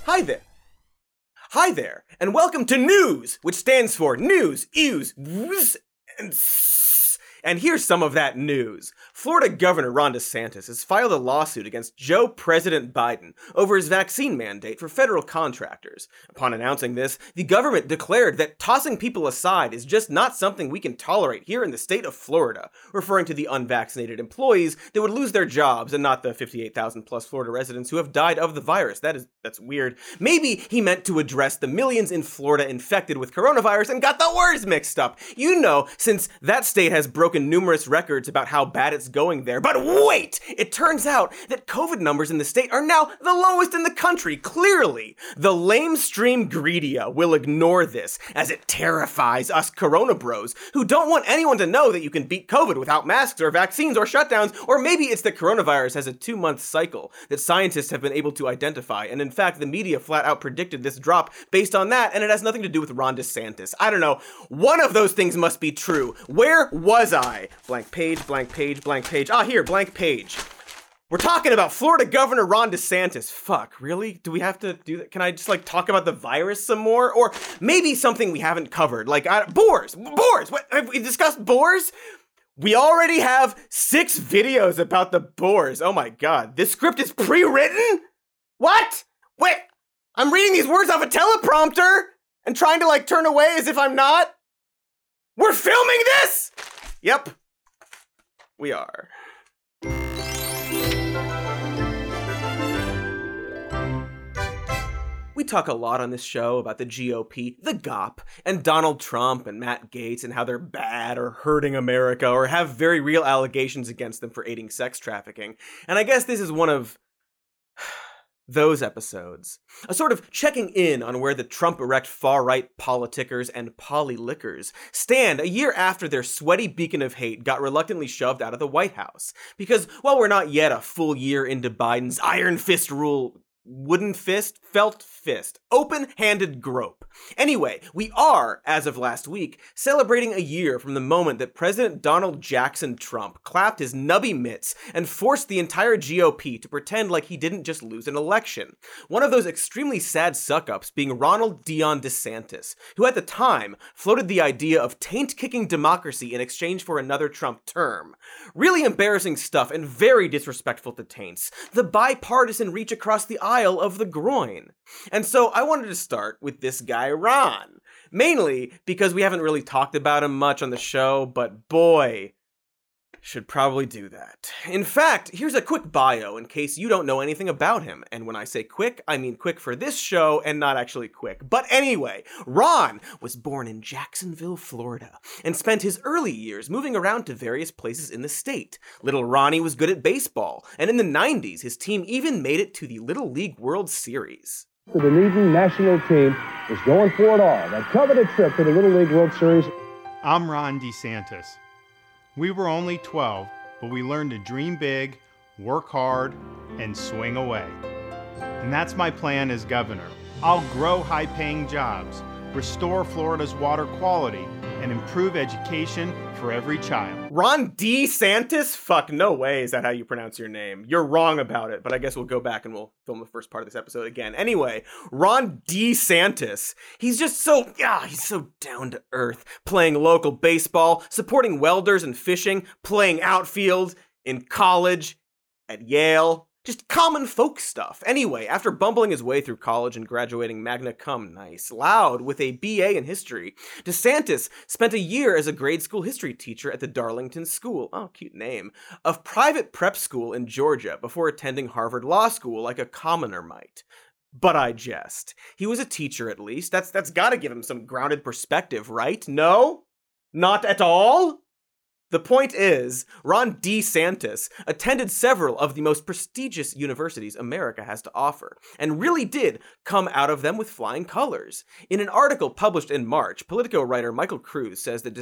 Hi there. Hi there, and welcome to News, which stands for News, Ews, Wz, and S. And here's some of that news. Florida Governor Ron DeSantis has filed a lawsuit against Joe President Biden over his vaccine mandate for federal contractors. Upon announcing this, the government declared that tossing people aside is just not something we can tolerate here in the state of Florida, referring to the unvaccinated employees that would lose their jobs and not the 58,000 plus Florida residents who have died of the virus. That's weird. Maybe he meant to address the millions in Florida infected with coronavirus and got the words mixed up. You know, since that state has broken numerous records about how bad it's going there. But wait! It turns out that COVID numbers in the state are now the lowest in the country, clearly. The lamestream greedia will ignore this, as it terrifies us corona bros, who don't want anyone to know that you can beat COVID without masks or vaccines or shutdowns, or maybe it's that coronavirus has a 2-month cycle that scientists have been able to identify, and in fact the media flat out predicted this drop based on that, and it has nothing to do with Ron DeSantis. I don't know. One of those things must be true. Where was I? Blank page, blank page, blank page. Here, blank page. We're talking about Florida Governor Ron DeSantis. Fuck, really? Do we have to do that? Can I just, talk about the virus some more? Or maybe something we haven't covered, boars. Boars! What, have we discussed boars? We already have 6 videos about the boars. Oh my god, this script is pre-written? What? Wait, I'm reading these words off a teleprompter and trying to, turn away as if I'm not? We're filming this?! Yep, we are. We talk a lot on this show about the GOP, the GOP, and Donald Trump and Matt Gaetz and how they're bad or hurting America or have very real allegations against them for aiding sex trafficking. And I guess this is one of those episodes. A sort of checking in on where the Trump-erect far-right politicers and polylickers stand a year after their sweaty beacon of hate got reluctantly shoved out of the White House. Because while we're not yet a full year into Biden's iron fist rule, wooden fist, felt fist, open-handed grope. Anyway, we are, as of last week, celebrating a year from the moment that President Donald Jackson Trump clapped his nubby mitts and forced the entire GOP to pretend like he didn't just lose an election. One of those extremely sad suck-ups being Ronald Dion DeSantis, who at the time floated the idea of taint-kicking democracy in exchange for another Trump term. Really embarrassing stuff and very disrespectful to taints. The bipartisan reach across the aisle of the groin. And so I wanted to start with this guy, Ron. Mainly because we haven't really talked about him much on the show, but boy, should probably do that. In fact, here's a quick bio in case you don't know anything about him. And when I say quick, I mean quick for this show and not actually quick. But anyway, Ron was born in Jacksonville, Florida, and spent his early years moving around to various places in the state. Little Ronnie was good at baseball, and in the 90s, his team even made it to the Little League World Series. The Dunedin national team is going for it all. That coveted trip to the Little League World Series. I'm Ron DeSantis. We were only 12, but we learned to dream big, work hard, and swing away. And that's my plan as governor. I'll grow high-paying jobs, restore Florida's water quality, and improve education for every child. Ron DeSantis? Fuck, no way is that how you pronounce your name. You're wrong about it, but I guess we'll go back and we'll film the first part of this episode again. Anyway, Ron DeSantis. He's just he's so down to earth. Playing local baseball, supporting welders and fishing, playing outfield, in college, at Yale. Just common folk stuff. Anyway, after bumbling his way through college and graduating magna cum laude with a BA in history, DeSantis spent a year as a grade school history teacher at the Darlington School, cute name, a private prep school in Georgia before attending Harvard Law School like a commoner might. But I jest. He was a teacher at least. That's gotta give him some grounded perspective, right? No? Not at all? The point is, Ron DeSantis attended several of the most prestigious universities America has to offer, and really did come out of them with flying colors. In an article published in March, Politico writer Michael Cruz says that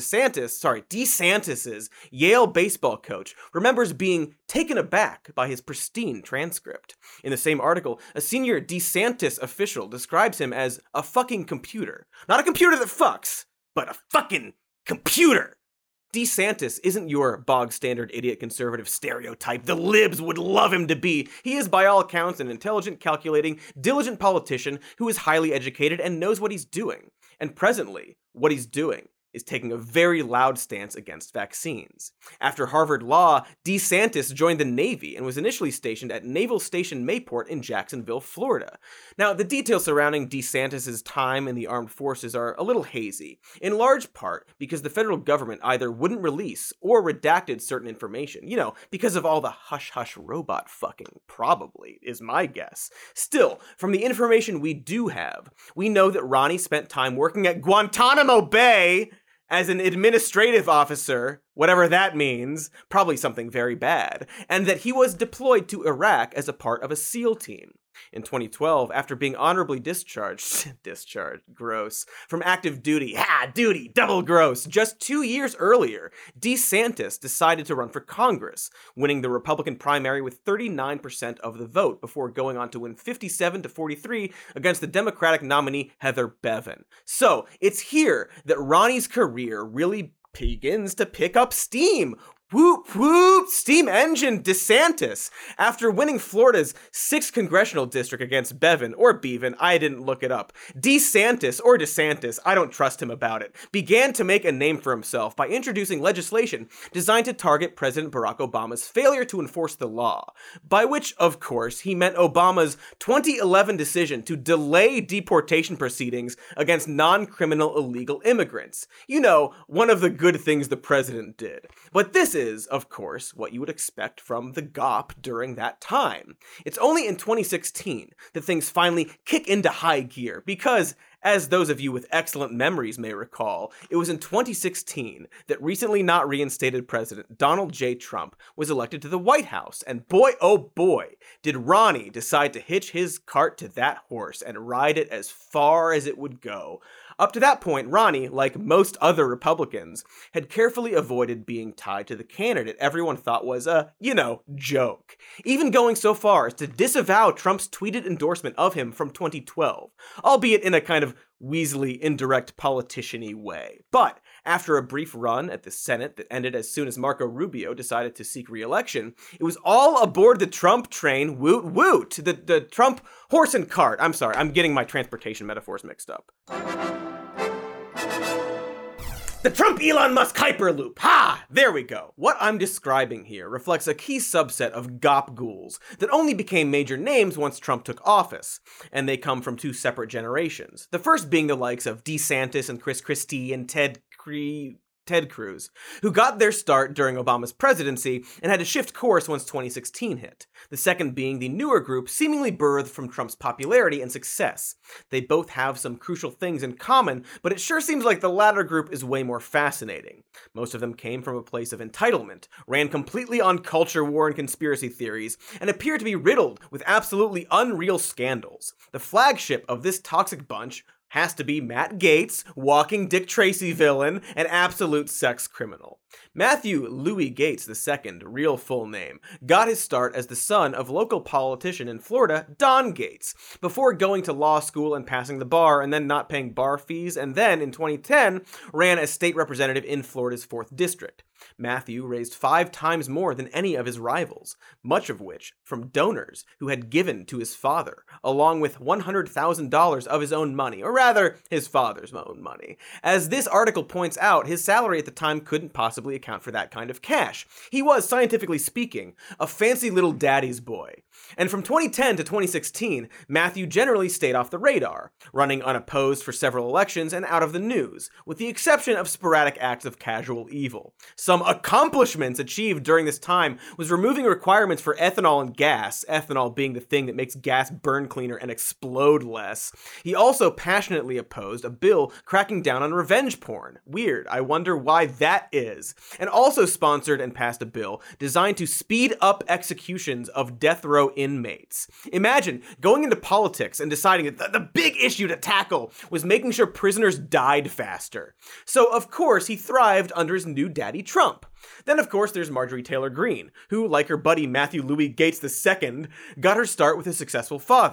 DeSantis's Yale baseball coach remembers being taken aback by his pristine transcript. In the same article, a senior DeSantis official describes him as a fucking computer. Not a computer that fucks, but a fucking computer. DeSantis isn't your bog-standard idiot conservative stereotype the libs would love him to be. He is, by all accounts, an intelligent, calculating, diligent politician who is highly educated and knows what he's doing. And presently, what he's doing is taking a very loud stance against vaccines. After Harvard Law, DeSantis joined the Navy and was initially stationed at Naval Station Mayport in Jacksonville, Florida. Now, the details surrounding DeSantis' time in the armed forces are a little hazy, in large part because the federal government either wouldn't release or redacted certain information. You know, because of all the hush-hush robot fucking, probably, is my guess. Still, from the information we do have, we know that Ronnie spent time working at Guantanamo Bay as an administrative officer, whatever that means, probably something very bad, and that he was deployed to Iraq as a part of a SEAL team. In 2012, after being honorably discharged, gross, from active duty, duty, double gross, just 2 years earlier, DeSantis decided to run for Congress, winning the Republican primary with 39% of the vote before going on to win 57-43 against the Democratic nominee Heather Bevin. So, it's here that Ronnie's career really begins to pick up steam. Whoop, whoop, steam engine DeSantis. After winning Florida's 6th congressional district against Bevin, or Bevan, I didn't look it up, DeSantis, I don't trust him about it, began to make a name for himself by introducing legislation designed to target President Barack Obama's failure to enforce the law, by which, of course, he meant Obama's 2011 decision to delay deportation proceedings against non-criminal illegal immigrants. You know, one of the good things the president did. But this is, of course, what you would expect from the GOP during that time. It's only in 2016 that things finally kick into high gear because, as those of you with excellent memories may recall, it was in 2016 that recently not reinstated President Donald J. Trump was elected to the White House, and boy, oh boy, did Ronnie decide to hitch his cart to that horse and ride it as far as it would go. Up to that point, Ronnie, like most other Republicans, had carefully avoided being tied to the candidate everyone thought was a, joke. Even going so far as to disavow Trump's tweeted endorsement of him from 2012, albeit in a kind of Weasley indirect politician-y way. But after a brief run at the Senate that ended as soon as Marco Rubio decided to seek re-election, it was all aboard the Trump train, woot woot, the Trump horse and cart. I'm sorry, I'm getting my transportation metaphors mixed up. The Trump-Elon Musk Hyperloop! Ha! There we go. What I'm describing here reflects a key subset of GOP ghouls that only became major names once Trump took office, and they come from two separate generations. The first being the likes of DeSantis and Chris Christie and Ted Cruz, who got their start during Obama's presidency and had to shift course once 2016 hit. The second being the newer group seemingly birthed from Trump's popularity and success. They both have some crucial things in common, but it sure seems like the latter group is way more fascinating. Most of them came from a place of entitlement, ran completely on culture war and conspiracy theories, and appear to be riddled with absolutely unreal scandals. The flagship of this toxic bunch has to be Matt Gaetz, walking Dick Tracy villain, an absolute sex criminal. Matthew Louis Gaetz II, real full name, got his start as the son of local politician in Florida, Don Gaetz, before going to law school and passing the bar and then not paying bar fees, and then, in 2010, ran as state representative in Florida's 4th District. Matthew raised 5 times more than any of his rivals, much of which from donors who had given to his father, along with $100,000 of his own money, or rather, his father's own money. As this article points out, his salary at the time couldn't possibly account for that kind of cash. He was, scientifically speaking, a fancy little daddy's boy. And from 2010 to 2016, Matthew generally stayed off the radar, running unopposed for several elections and out of the news, with the exception of sporadic acts of casual evil. Some accomplishments achieved during this time was removing requirements for ethanol and gas, ethanol being the thing that makes gas burn cleaner and explode less. He also passionately opposed a bill cracking down on revenge porn. Weird, I wonder why that is. And also sponsored and passed a bill designed to speed up executions of death row inmates. Imagine going into politics and deciding that the big issue to tackle was making sure prisoners died faster. So, of course, he thrived under his new daddy Trump. Then, of course, there's Marjorie Taylor Greene, who, like her buddy Matthew Louis Gaetz II, got her start with a successful father.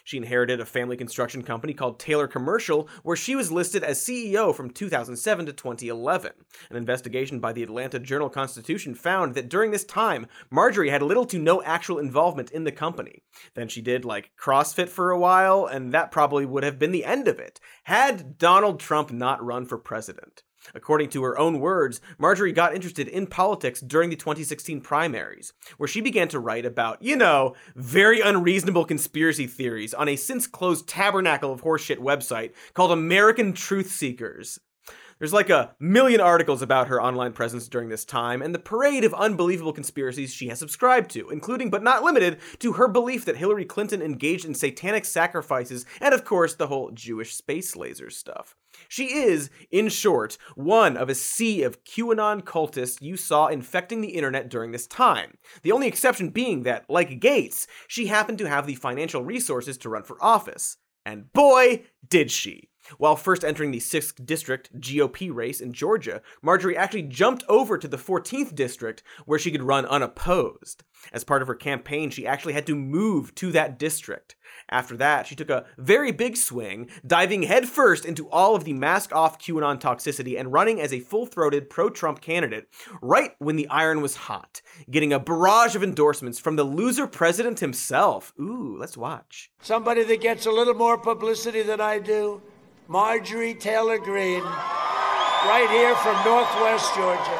She inherited a family construction company called Taylor Commercial, where she was listed as CEO from 2007 to 2011. An investigation by the Atlanta Journal-Constitution found that during this time, Marjorie had little to no actual involvement in the company. Then she did, CrossFit for a while, and that probably would have been the end of it, had Donald Trump not run for president. According to her own words, Marjorie got interested in politics during the 2016 primaries, where she began to write about, very unreasonable conspiracy theories on a since-closed tabernacle of horseshit website called American Truth Seekers. There's a million articles about her online presence during this time and the parade of unbelievable conspiracies she has subscribed to, including but not limited to her belief that Hillary Clinton engaged in satanic sacrifices and, of course, the whole Jewish space laser stuff. She is, in short, one of a sea of QAnon cultists you saw infecting the internet during this time. The only exception being that, like Gates, she happened to have the financial resources to run for office. And boy, did she. While first entering the 6th District GOP race in Georgia, Marjorie actually jumped over to the 14th District where she could run unopposed. As part of her campaign, she actually had to move to that district. After that, she took a very big swing, diving headfirst into all of the mask-off QAnon toxicity and running as a full-throated pro-Trump candidate right when the iron was hot, getting a barrage of endorsements from the loser president himself. Ooh, let's watch. Somebody that gets a little more publicity than I do, Marjorie Taylor Greene, right here from Northwest Georgia.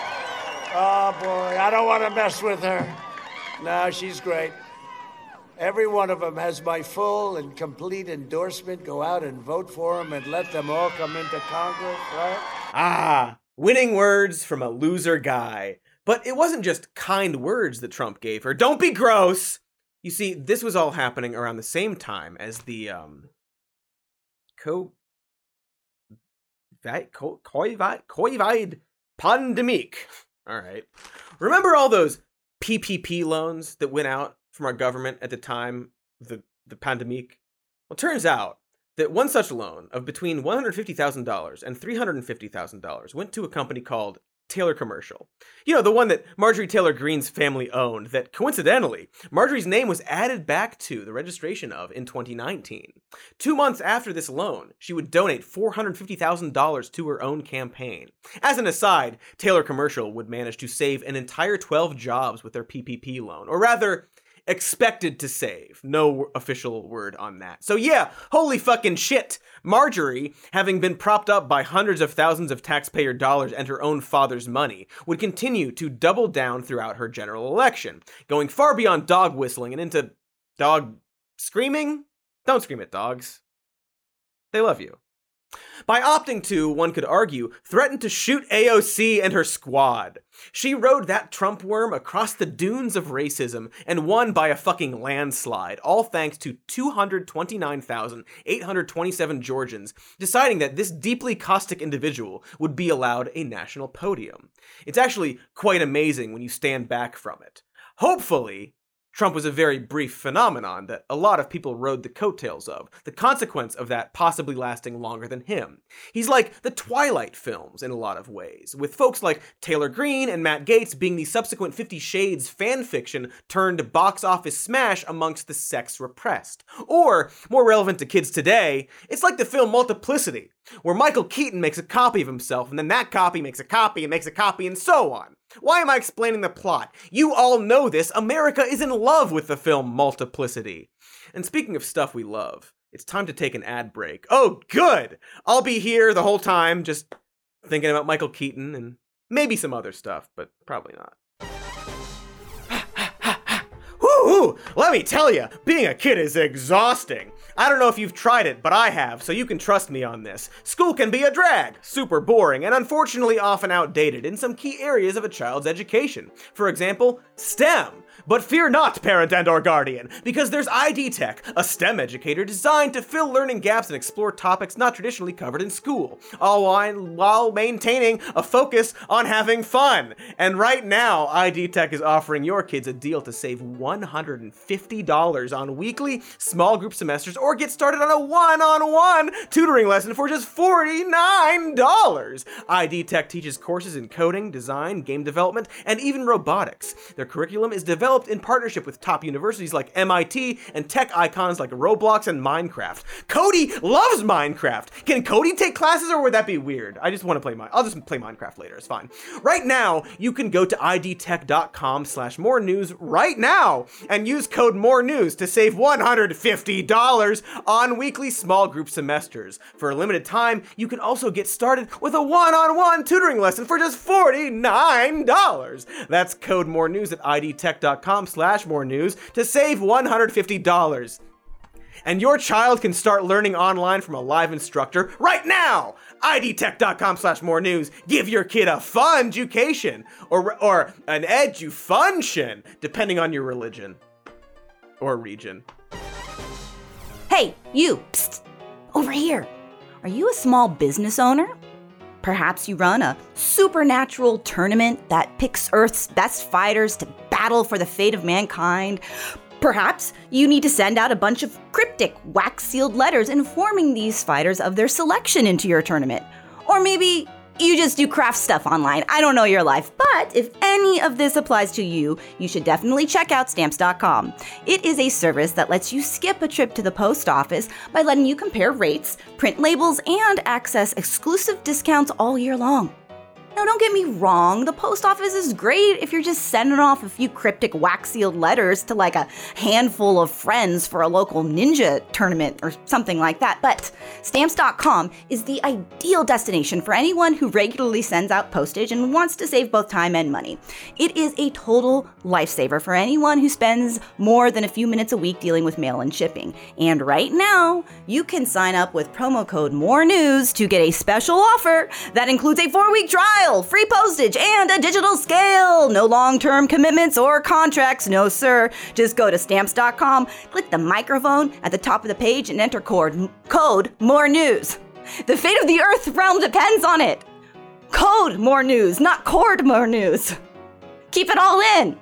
Oh boy, I don't want to mess with her. No, she's great. Every one of them has my full and complete endorsement. Go out and vote for them and let them all come into Congress, right? Winning words from a loser guy. But it wasn't just kind words that Trump gave her. Don't be gross! You see, this was all happening around the same time as the, COVID pandemic. All right. Remember all those PPP loans that went out from our government at the time of the pandemic? Well, turns out that one such loan of between $150,000 and $350,000 went to a company called Taylor Commercial. The one that Marjorie Taylor Greene's family owned, that coincidentally, Marjorie's name was added back to the registration of in 2019. 2 months after this loan, she would donate $450,000 to her own campaign. As an aside, Taylor Commercial would manage to save an entire 12 jobs with their PPP loan, or rather, expected to save. No official word on that. So yeah, holy fucking shit. Marjorie, having been propped up by hundreds of thousands of taxpayer dollars and her own father's money, would continue to double down throughout her general election, going far beyond dog whistling and into dog screaming. Don't scream at dogs. They love you. By opting to, one could argue, threaten to shoot AOC and her squad. She rode that Trump worm across the dunes of racism and won by a fucking landslide, all thanks to 229,827 Georgians deciding that this deeply caustic individual would be allowed a national podium. It's actually quite amazing when you stand back from it. Hopefully, Trump was a very brief phenomenon that a lot of people rode the coattails of, the consequence of that possibly lasting longer than him. He's like the Twilight films in a lot of ways, with folks like Taylor Greene and Matt Gaetz being the subsequent 50 Shades fanfiction turned box office smash amongst the sex-repressed. Or, more relevant to kids today, it's like the film Multiplicity, where Michael Keaton makes a copy of himself, and then that copy makes a copy and makes a copy, and so on. Why am I explaining the plot? You all know this. America is in love with the film Multiplicity. And speaking of stuff we love, it's time to take an ad break. Oh, good! I'll be here the whole time just thinking about Michael Keaton and maybe some other stuff, but probably not. Woo! Let me tell you, being a kid is exhausting. I don't know if you've tried it, but I have, so you can trust me on this. School can be a drag, super boring, and unfortunately often outdated in some key areas of a child's education. For example, STEM. But fear not, parent and or guardian, because there's ID Tech, a STEM educator designed to fill learning gaps and explore topics not traditionally covered in school, all while maintaining a focus on having fun. And right now, ID Tech is offering your kids a deal to save $150 on weekly small group semesters or get started on a one-on-one tutoring lesson for just $49. ID Tech teaches courses in coding, design, game development, and even robotics. Their curriculum is developed in partnership with top universities like MIT and tech icons like Roblox and Minecraft. Cody loves Minecraft. Can Cody take classes, or would that be weird? I just want to play I'll just play Minecraft later, it's fine. Right now, you can go to idtech.com/more news right now and use code more news to save $150 on weekly small group semesters. For a limited time, you can also get started with a one-on-one tutoring lesson for just $49. That's code more news at idtech.com/more news to save $150. And your child can start learning online from a live instructor right now. idtech.com/more news. Give your kid a fun-jucation or an edu-function, depending on your religion or region. Hey, you, psst, over here. Are you a small business owner? Perhaps you run a supernatural tournament that picks Earth's best fighters to battle for the fate of mankind. Perhaps you need to send out a bunch of cryptic, wax-sealed letters informing these fighters of their selection into your tournament. Or maybe you just do craft stuff online. I don't know your life, but if any of this applies to you, you should definitely check out Stamps.com. It is a service that lets you skip a trip to the post office by letting you compare rates, print labels, and access exclusive discounts all year long. Now, don't get me wrong, the post office is great if you're just sending off a few cryptic wax-sealed letters to like a handful of friends for a local ninja tournament or something like that, but Stamps.com is the ideal destination for anyone who regularly sends out postage and wants to save both time and money. It is a total lifesaver for anyone who spends more than a few minutes a week dealing with mail and shipping. And right now, you can sign up with promo code MORENEWS to get a special offer that includes a 4-week trial, free postage, and a digital scale. No long-term commitments or contracts, no sir. Just go to Stamps.com, click the microphone at the top of the page, and enter code more news. The fate of the Earth realm depends on it. Code more news, not cord more news. Keep it all in.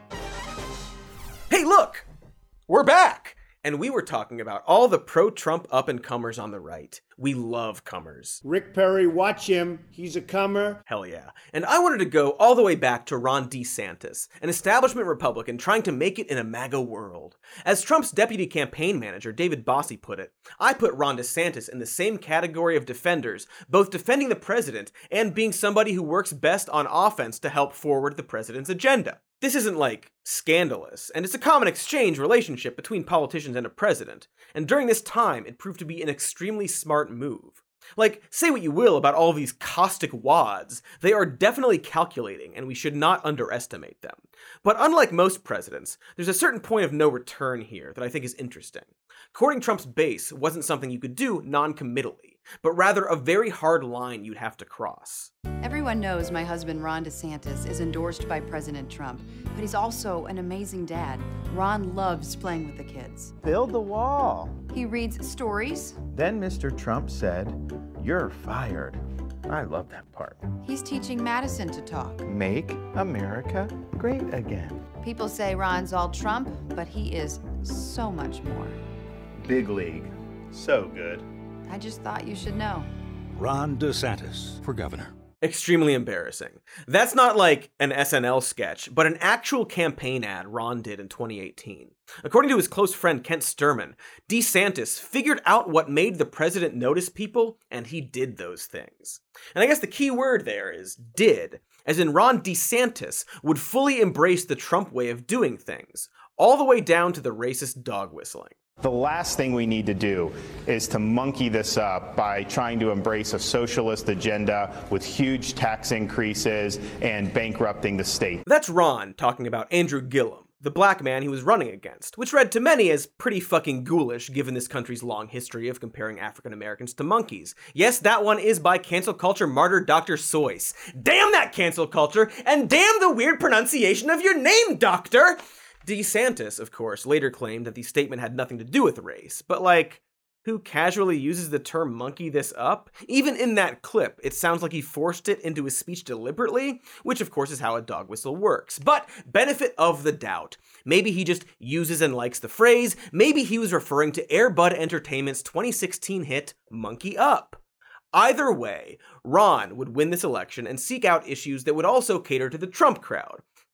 Hey, look! We're back! And we were talking about all the pro-Trump up-and-comers on the right. We love comers. Rick Perry, watch him. He's a comer. Hell yeah. And I wanted to go all the way back to Ron DeSantis, an establishment Republican trying to make it in a MAGA world. As Trump's deputy campaign manager, David Bossie, put it, I put Ron DeSantis in the same category of defenders, both defending the president and being somebody who works best on offense to help forward the president's agenda. This isn't, like, scandalous, and it's a common exchange relationship between politicians and a president, and during this time, it proved to be an extremely smart move. Like, say what you will about all these caustic wads, they are definitely calculating, and we should not underestimate them. But unlike most presidents, there's a certain point of no return here that I think is interesting. Courting Trump's base wasn't something you could do non-committally, but rather a very hard line you'd have to cross. Everyone knows my husband, Ron DeSantis, is endorsed by President Trump, but he's also an amazing dad. Ron loves playing with the kids. Build the wall. He reads stories. Then Mr. Trump said, "You're fired." I love that part. He's teaching Madison to talk. Make America great again. People say Ron's all Trump, but he is so much more. Big league. So good. I just thought you should know. Ron DeSantis for governor. Extremely embarrassing. That's not like an SNL sketch, but an actual campaign ad Ron did in 2018. According to his close friend Kent Sturman, DeSantis figured out what made the president notice people, and he did those things. And I guess the key word there is did, as in Ron DeSantis would fully embrace the Trump way of doing things, all the way down to the racist dog whistling. The last thing we need to do is to monkey this up by trying to embrace a socialist agenda with huge tax increases and bankrupting the state. That's Ron talking about Andrew Gillum, the black man he was running against, which read to many as pretty fucking ghoulish given this country's long history of comparing African Americans to monkeys. Yes, that one is by cancel culture martyr Dr. Seuss. Damn that cancel culture, and damn the weird pronunciation of your name, Doctor! DeSantis, of course, later claimed that the statement had nothing to do with race, but like, who casually uses the term monkey this up? Even in that clip, it sounds like he forced it into his speech deliberately, which of course is how a dog whistle works. But benefit of the doubt. Maybe he just uses and likes the phrase, maybe he was referring to Air Bud Entertainment's 2016 hit, Monkey Up. Either way, Ron would win this election and seek out issues that would also cater to the Trump crowd.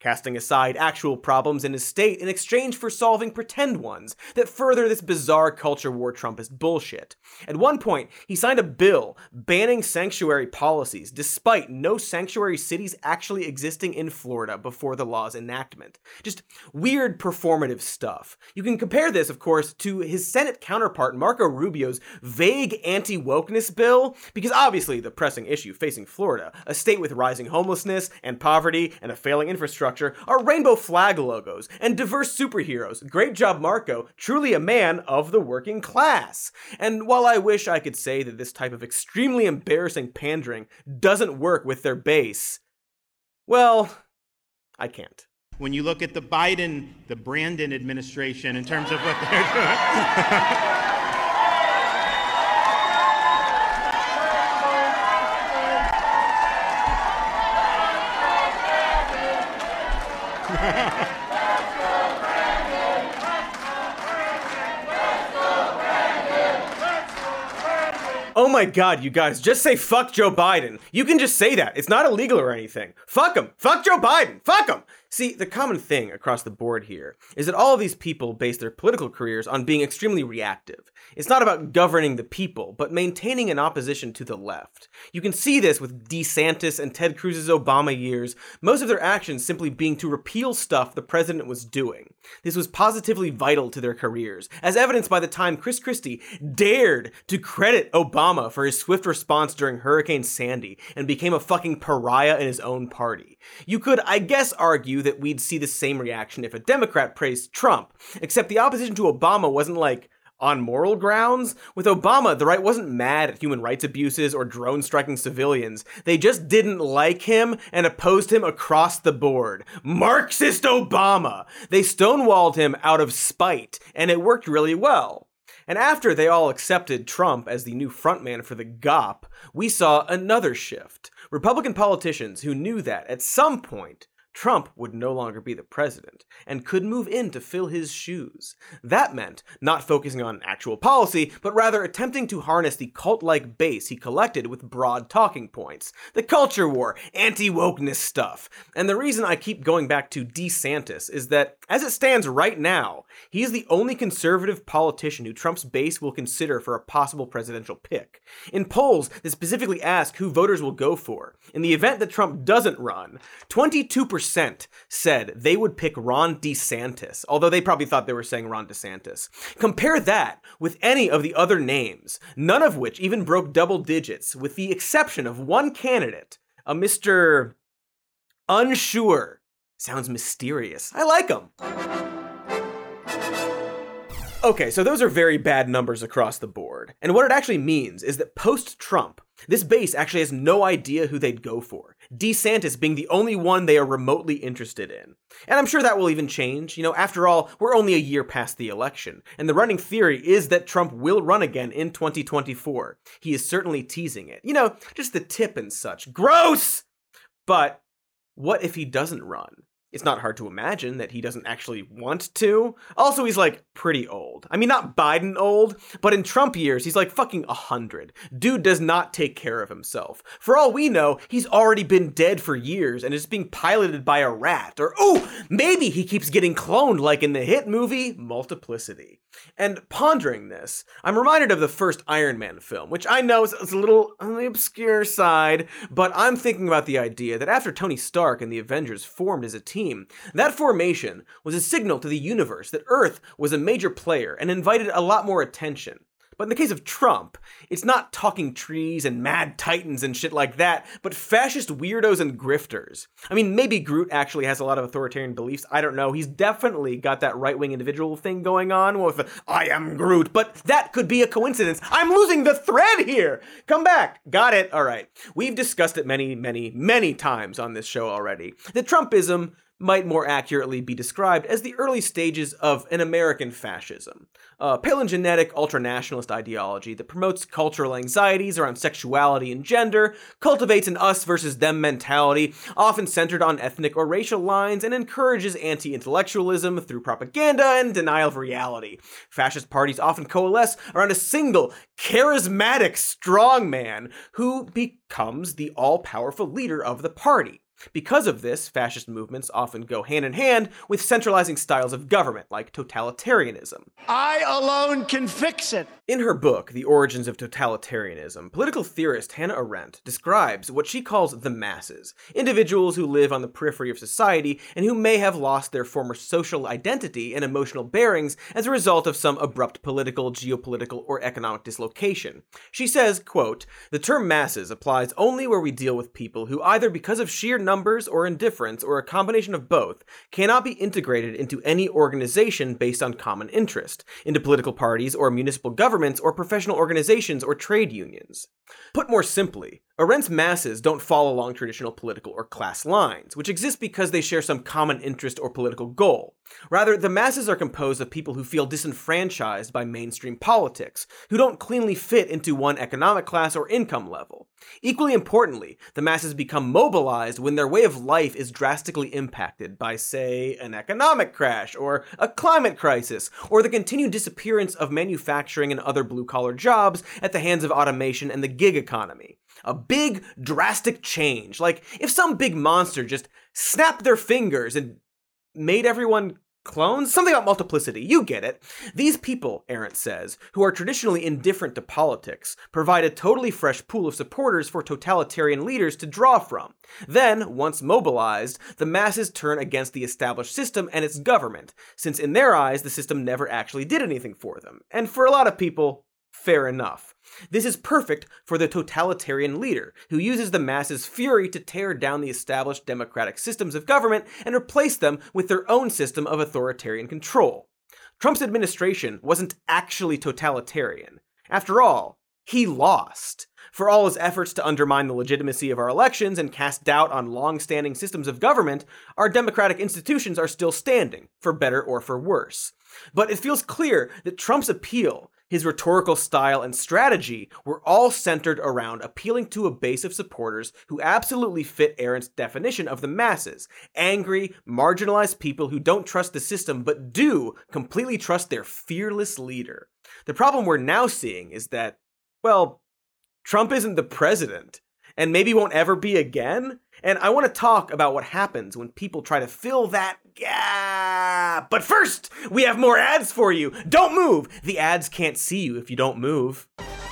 casting aside actual problems in his state in exchange for solving pretend ones that further this bizarre culture war Trumpist bullshit. At one point, he signed a bill banning sanctuary policies, despite no sanctuary cities actually existing in Florida before the law's enactment. Just weird performative stuff. You can compare this, of course, to his Senate counterpart Marco Rubio's vague anti-wokeness bill, because obviously the pressing issue facing Florida, a state with rising homelessness and poverty and a failing infrastructure, are rainbow flag logos and diverse superheroes. Great job, Marco. Truly a man of the working class. And while I wish I could say that this type of extremely embarrassing pandering doesn't work with their base, well, I can't. When you look at the Brandon administration in terms of what they're doing. Oh my god, you guys, just say fuck Joe Biden. You can just say that. It's not illegal or anything. Fuck him. Fuck Joe Biden. Fuck him. See, the common thing across the board here is that all of these people base their political careers on being extremely reactive. It's not about governing the people, but maintaining an opposition to the left. You can see this with DeSantis and Ted Cruz's Obama years, most of their actions simply being to repeal stuff the president was doing. This was positively vital to their careers, as evidenced by the time Chris Christie dared to credit Obama for his swift response during Hurricane Sandy and became a fucking pariah in his own party. You could, I guess, argue that we'd see the same reaction if a Democrat praised Trump, except the opposition to Obama wasn't like on moral grounds. With Obama, the right wasn't mad at human rights abuses or drone striking civilians. They just didn't like him and opposed him across the board. Marxist Obama! They stonewalled him out of spite, and it worked really well. And after they all accepted Trump as the new frontman for the GOP, we saw another shift. Republican politicians who knew that, at some point, Trump would no longer be the president, and could move in to fill his shoes. That meant not focusing on actual policy, but rather attempting to harness the cult-like base he collected with broad talking points. The culture war, anti-wokeness stuff. And the reason I keep going back to DeSantis is that, as it stands right now, he is the only conservative politician who Trump's base will consider for a possible presidential pick. In polls that specifically ask who voters will go for, in the event that Trump doesn't run, 22% said they would pick Ron DeSantis, although they probably thought they were saying Ron DeSantis. Compare that with any of the other names, none of which even broke double digits, with the exception of one candidate, a Mr. Unsure. Sounds mysterious. I like him. Okay, so those are very bad numbers across the board. And what it actually means is that post-Trump, this base actually has no idea who they'd go for, DeSantis being the only one they are remotely interested in. And I'm sure that will even change. After all, we're only a year past the election, and the running theory is that Trump will run again in 2024. He is certainly teasing it. Just the tip and such. Gross! But what if he doesn't run? It's not hard to imagine that he doesn't actually want to. Also, he's pretty old. I mean, not Biden old, but in Trump years, he's fucking 100. Dude does not take care of himself. For all we know, he's already been dead for years and is being piloted by a rat. Or, maybe he keeps getting cloned like in the hit movie Multiplicity. And pondering this, I'm reminded of the first Iron Man film, which I know is a little on the obscure side, but I'm thinking about the idea that after Tony Stark and the Avengers formed as a team, that formation was a signal to the universe that Earth was a major player and invited a lot more attention. But in the case of Trump, it's not talking trees and mad titans and shit like that, but fascist weirdos and grifters. I mean, maybe Groot actually has a lot of authoritarian beliefs. I don't know. He's definitely got that right-wing individual thing going on with I am Groot, but that could be a coincidence. I'm losing the thread here. Come back. Got it. All right. We've discussed it many, many, many times on this show already. That Trumpism might more accurately be described as the early stages of an American fascism, a palingenetic ultranationalist ideology that promotes cultural anxieties around sexuality and gender, cultivates an us versus them mentality, often centered on ethnic or racial lines, and encourages anti-intellectualism through propaganda and denial of reality. Fascist parties often coalesce around a single, charismatic strongman who becomes the all-powerful leader of the party. Because of this, fascist movements often go hand in hand with centralizing styles of government, like totalitarianism. I alone can fix it. In her book, The Origins of Totalitarianism, political theorist Hannah Arendt describes what she calls the masses, individuals who live on the periphery of society and who may have lost their former social identity and emotional bearings as a result of some abrupt political, geopolitical, or economic dislocation. She says, quote, "The term masses applies only where we deal with people who either because of sheer numbers or indifference or a combination of both cannot be integrated into any organization based on common interest, into political parties or municipal governments or professional organizations or trade unions." Put more simply, Arendt's masses don't fall along traditional political or class lines, which exist because they share some common interest or political goal. Rather, the masses are composed of people who feel disenfranchised by mainstream politics, who don't cleanly fit into one economic class or income level. Equally importantly, the masses become mobilized when their way of life is drastically impacted by, say, an economic crash, or a climate crisis, or the continued disappearance of manufacturing and other blue-collar jobs at the hands of automation and the gig economy. A big, drastic change, like if some big monster just snapped their fingers and made everyone clones? Something about multiplicity, you get it. These people, Arendt says, who are traditionally indifferent to politics, provide a totally fresh pool of supporters for totalitarian leaders to draw from. Then, once mobilized, the masses turn against the established system and its government, since in their eyes the system never actually did anything for them. And for a lot of people, fair enough. This is perfect for the totalitarian leader, who uses the masses' fury to tear down the established democratic systems of government and replace them with their own system of authoritarian control. Trump's administration wasn't actually totalitarian. After all, he lost. For all his efforts to undermine the legitimacy of our elections and cast doubt on long-standing systems of government, our democratic institutions are still standing, for better or for worse. But it feels clear that Trump's appeal, his rhetorical style and strategy were all centered around appealing to a base of supporters who absolutely fit Arendt's definition of the masses: angry, marginalized people who don't trust the system but do completely trust their fearless leader. The problem we're now seeing is that, well, Trump isn't the president, and maybe won't ever be again. And I want to talk about what happens when people try to fill that gap. But first, we have more ads for you. Don't move. The ads can't see you if you don't move.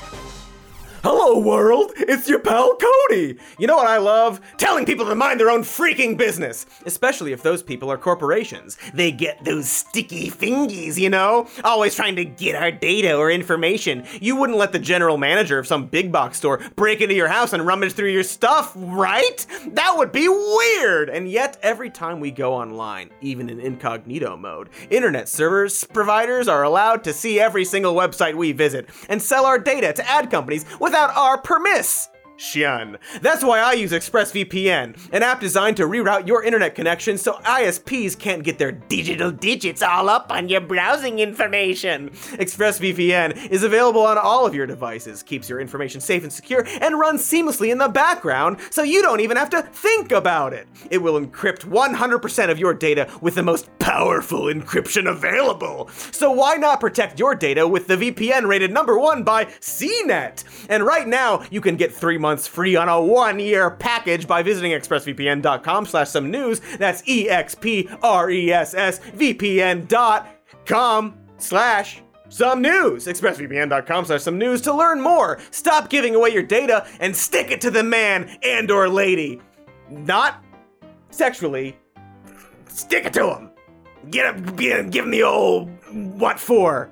Hello world, it's your pal Cody. You know what I love? Telling people to mind their own freaking business. Especially if those people are corporations. They get those sticky fingies, you know? Always trying to get our data or information. You wouldn't let the general manager of some big box store break into your house and rummage through your stuff, right? That would be weird! And yet, every time we go online, even in incognito mode, internet service providers are allowed to see every single website we visit and sell our data to ad companies without our permission. That's why I use ExpressVPN, an app designed to reroute your internet connection so ISPs can't get their digital digits all up on your browsing information. ExpressVPN is available on all of your devices, keeps your information safe and secure, and runs seamlessly in the background so you don't even have to think about it. It will encrypt 100% of your data with the most powerful encryption available. So why not protect your data with the VPN rated #1 by CNET? And right now, you can get 3 months free on a 1-year package by visiting expressvpn.com/some news. That's expressvpn.com/some news. expressvpn.com/some news to learn more. Stop giving away your data and stick it to the man and or lady. Not sexually. Stick it to him. Give him the old what for.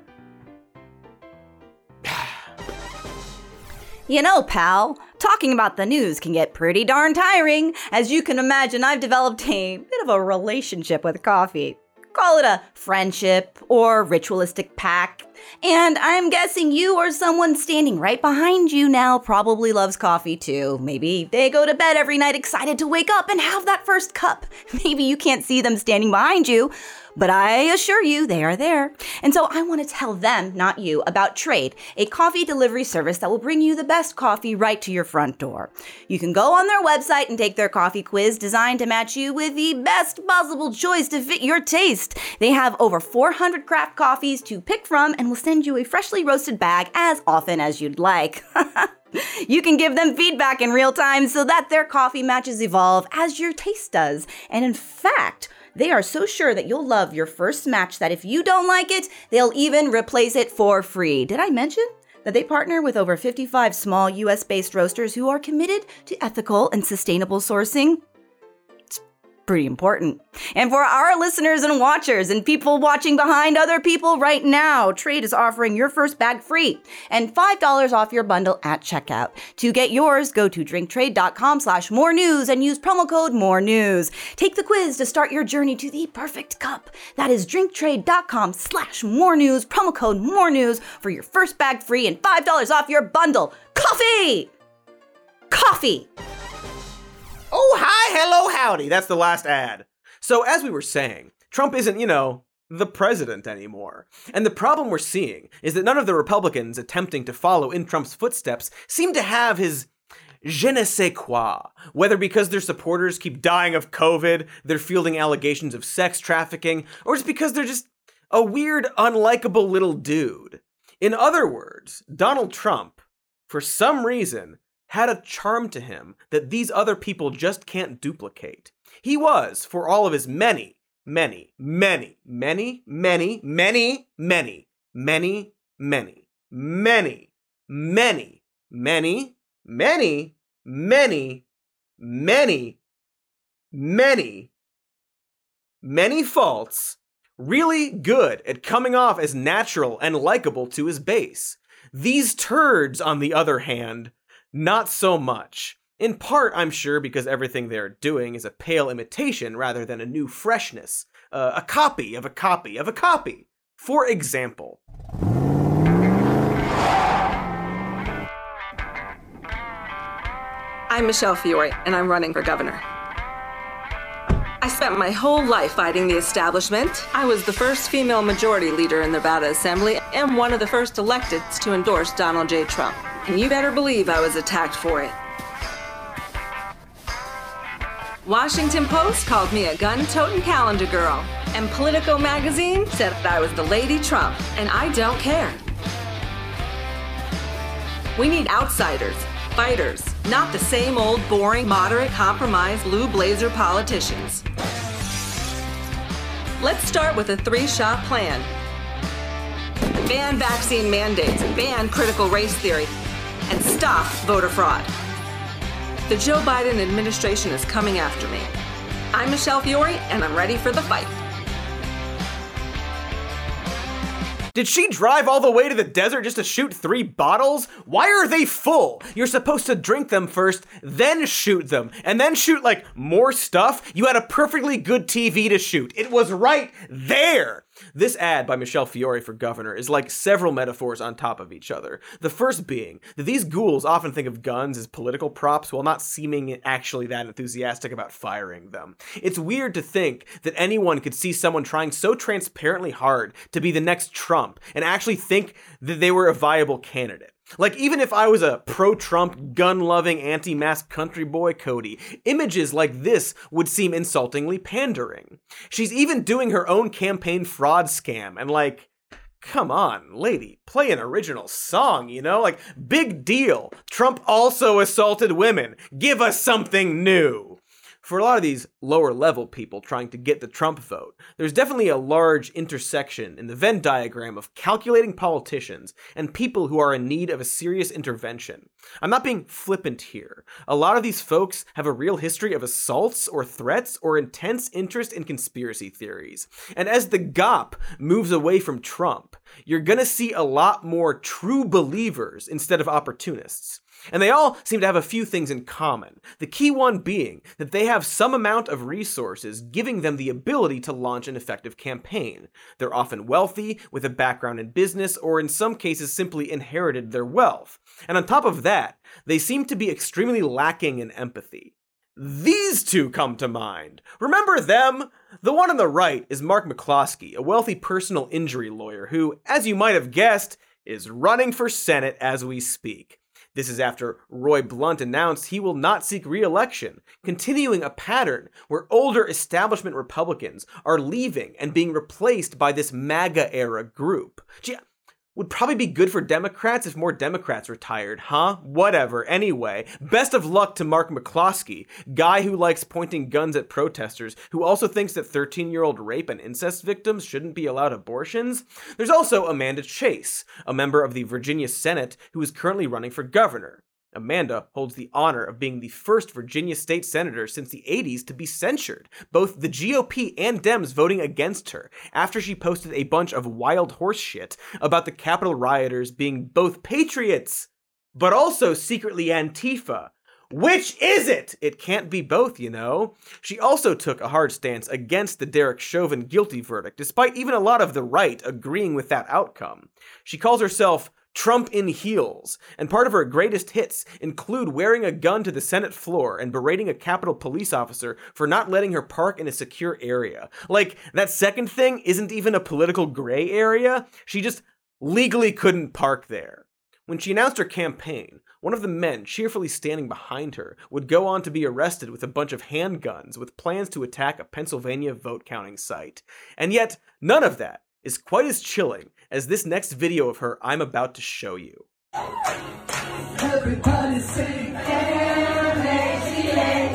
You know, pal, talking about the news can get pretty darn tiring. As you can imagine, I've developed a bit of a relationship with coffee. Call it a friendship or ritualistic pact. And I'm guessing you or someone standing right behind you now probably loves coffee too. Maybe they go to bed every night excited to wake up and have that first cup. Maybe you can't see them standing behind you, but I assure you they are there. And so I want to tell them, not you, about Trade, a coffee delivery service that will bring you the best coffee right to your front door. You can go on their website and take their coffee quiz designed to match you with the best possible choice to fit your taste. They have over 400 craft coffees to pick from and will send you a freshly roasted bag as often as you'd like. You can give them feedback in real time so that their coffee matches evolve as your taste does. And in fact, they are so sure that you'll love your first match that if you don't like it, they'll even replace it for free. Did I mention that they partner with over 55 small US-based roasters who are committed to ethical and sustainable sourcing? Pretty important. And for our listeners and watchers and people watching behind other people right now, Trade is offering your first bag free and $5 off your bundle at checkout. To get yours, go to drinktrade.com/more news and use promo code more news. Take the quiz to start your journey to the perfect cup. That is drinktrade.com/more news, promo code more news for your first bag free and $5 off your bundle. Coffee! Coffee! Oh, hi, hello, howdy. That's the last ad. So as we were saying, Trump isn't, the president anymore. And the problem we're seeing is that none of the Republicans attempting to follow in Trump's footsteps seem to have his je ne sais quoi. Whether because their supporters keep dying of COVID, they're fielding allegations of sex trafficking, or just because they're just a weird, unlikable little dude. In other words, Donald Trump, for some reason, had a charm to him that these other people just can't duplicate. He was, for all of his many, many, many, many, many, many, many, many, many, many, many, many, many, many, many, many, many faults, really good at coming off as natural and likable to his base. These turds, on the other hand, not so much. In part, I'm sure, because everything they're doing is a pale imitation rather than a new freshness. A copy of a copy of a copy. For example. I'm Michelle Fiore, and I'm running for governor. I spent my whole life fighting the establishment. I was the first female majority leader in the Nevada Assembly and one of the first electeds to endorse Donald J. Trump. And you better believe I was attacked for it. Washington Post called me a gun-toting calendar girl. And Politico magazine said I was the Lady Trump, and I don't care. We need outsiders, fighters, not the same old boring, moderate, compromised, blue blazer politicians. Let's start with a 3-shot plan. Ban vaccine mandates, ban critical race theory, and stop voter fraud. The Joe Biden administration is coming after me. I'm Michelle Fiore, and I'm ready for the fight. Did she drive all the way to the desert just to shoot 3 bottles? Why are they full? You're supposed to drink them first, then shoot them, and then shoot, more stuff? You had a perfectly good TV to shoot. It was right there. This ad by Michelle Fiore for governor is like several metaphors on top of each other. The first being that these ghouls often think of guns as political props while not seeming actually that enthusiastic about firing them. It's weird to think that anyone could see someone trying so transparently hard to be the next Trump and actually think that they were a viable candidate. Even if I was a pro-Trump, gun-loving, anti-mask country boy Cody, images like this would seem insultingly pandering. She's even doing her own campaign fraud scam, and come on, lady, play an original song, big deal. Trump also assaulted women. Give us something new. For a lot of these lower-level people trying to get the Trump vote, there's definitely a large intersection in the Venn diagram of calculating politicians and people who are in need of a serious intervention. I'm not being flippant here. A lot of these folks have a real history of assaults or threats or intense interest in conspiracy theories. And as the GOP moves away from Trump, you're gonna see a lot more true believers instead of opportunists. And they all seem to have a few things in common. The key one being that they have some amount of resources giving them the ability to launch an effective campaign. They're often wealthy, with a background in business, or in some cases simply inherited their wealth. And on top of that, they seem to be extremely lacking in empathy. These two come to mind. Remember them? The one on the right is Mark McCloskey, a wealthy personal injury lawyer who, as you might have guessed, is running for Senate as we speak. This is after Roy Blunt announced he will not seek re-election, continuing a pattern where older establishment Republicans are leaving and being replaced by this MAGA-era group. Gee, would probably be good for Democrats if more Democrats retired, huh? Whatever. Anyway, best of luck to Mark McCloskey, guy who likes pointing guns at protesters, who also thinks that 13-year-old rape and incest victims shouldn't be allowed abortions. There's also Amanda Chase, a member of the Virginia Senate who is currently running for governor. Amanda holds the honor of being the first Virginia state senator since the 80s to be censured, both the GOP and Dems voting against her after she posted a bunch of wild horse shit about the Capitol rioters being both patriots, but also secretly Antifa. Which is it? It can't be both, you know. She also took a hard stance against the Derek Chauvin guilty verdict, despite even a lot of the right agreeing with that outcome. She calls herself Trump in heels, and part of her greatest hits include wearing a gun to the Senate floor and berating a Capitol police officer for not letting her park in a secure area. Like, that second thing isn't even a political gray area, she just legally couldn't park there. When she announced her campaign, one of the men cheerfully standing behind her would go on to be arrested with a bunch of handguns with plans to attack a Pennsylvania vote counting site. And yet, none of that is quite as chilling as this next video of her I'm about to show you. Everybody sing M-A-G-A.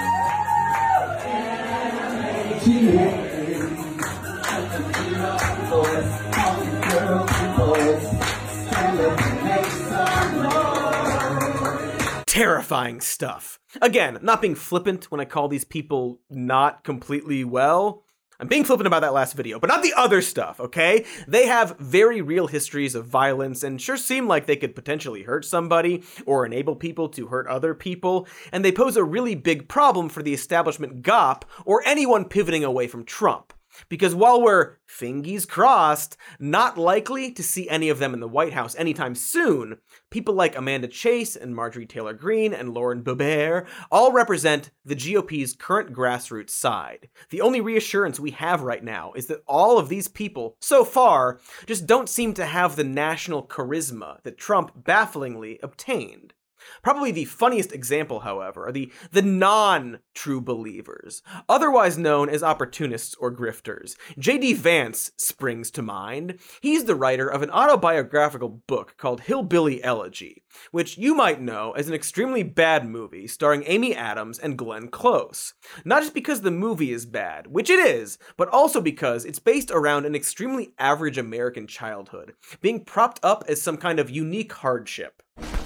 Terrifying stuff. Again, not being flippant when I call these people not completely well. I'm being flippant about that last video, but not the other stuff, okay? They have very real histories of violence and sure seem like they could potentially hurt somebody or enable people to hurt other people, and they pose a really big problem for the establishment GOP or anyone pivoting away from Trump. Because while we're, fingies crossed, not likely to see any of them in the White House anytime soon, people like Amanda Chase and Marjorie Taylor Greene and Lauren Boebert all represent the GOP's current grassroots side. The only reassurance we have right now is that all of these people, so far, just don't seem to have the national charisma that Trump bafflingly obtained. Probably the funniest example, however, are the non-true believers, otherwise known as opportunists or grifters. J.D. Vance springs to mind. He's the writer of an autobiographical book called Hillbilly Elegy, which you might know as an extremely bad movie starring Amy Adams and Glenn Close. Not just because the movie is bad, which it is, but also because it's based around an extremely average American childhood, being propped up as some kind of unique hardship.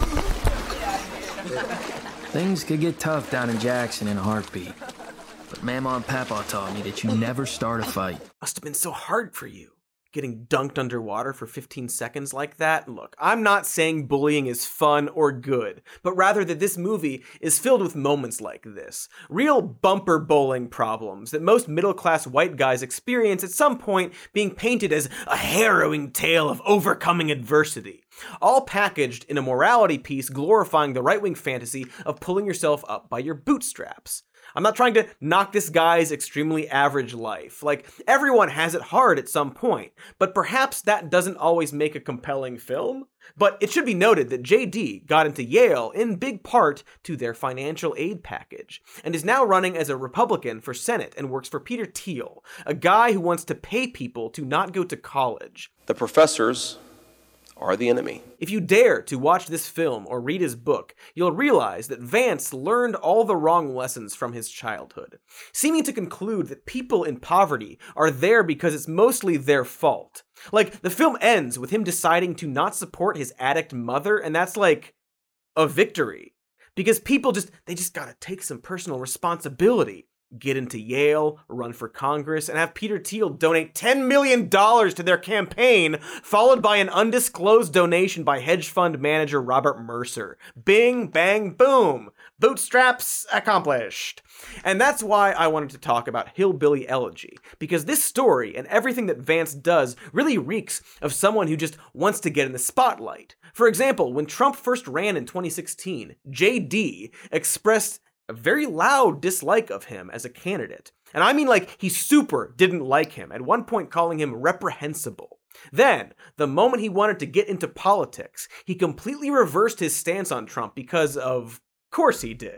Things could get tough down in Jackson in a heartbeat. But Mama and Papa taught me that you never start a fight. Must have been so hard for you, getting dunked underwater for 15 seconds like that. Look, I'm not saying bullying is fun or good, but rather that this movie is filled with moments like this. Real bumper bowling problems that most middle-class white guys experience at some point, being painted as a harrowing tale of overcoming adversity. All packaged in a morality piece glorifying the right-wing fantasy of pulling yourself up by your bootstraps. I'm not trying to knock this guy's extremely average life. Like, everyone has it hard at some point, but perhaps that doesn't always make a compelling film. But it should be noted that JD got into Yale in big part to their financial aid package, and is now running as a Republican for Senate and works for Peter Thiel, a guy who wants to pay people to not go to college. The professors are the enemy. If you dare to watch this film or read his book, you'll realize that Vance learned all the wrong lessons from his childhood, seeming to conclude that people in poverty are there because it's mostly their fault. Like, the film ends with him deciding to not support his addict mother, and that's like a victory. Because people they just gotta take some personal responsibility. Get into Yale, run for Congress, and have Peter Thiel donate $10 million to their campaign, followed by an undisclosed donation by hedge fund manager Robert Mercer. Bing, bang, boom. Bootstraps accomplished. And that's why I wanted to talk about Hillbilly Elegy, because this story and everything that Vance does really reeks of someone who just wants to get in the spotlight. For example, when Trump first ran in 2016, JD expressed a very loud dislike of him as a candidate. And I mean, like, he super didn't like him, at one point calling him reprehensible. Then, the moment he wanted to get into politics, he completely reversed his stance on Trump because of course he did.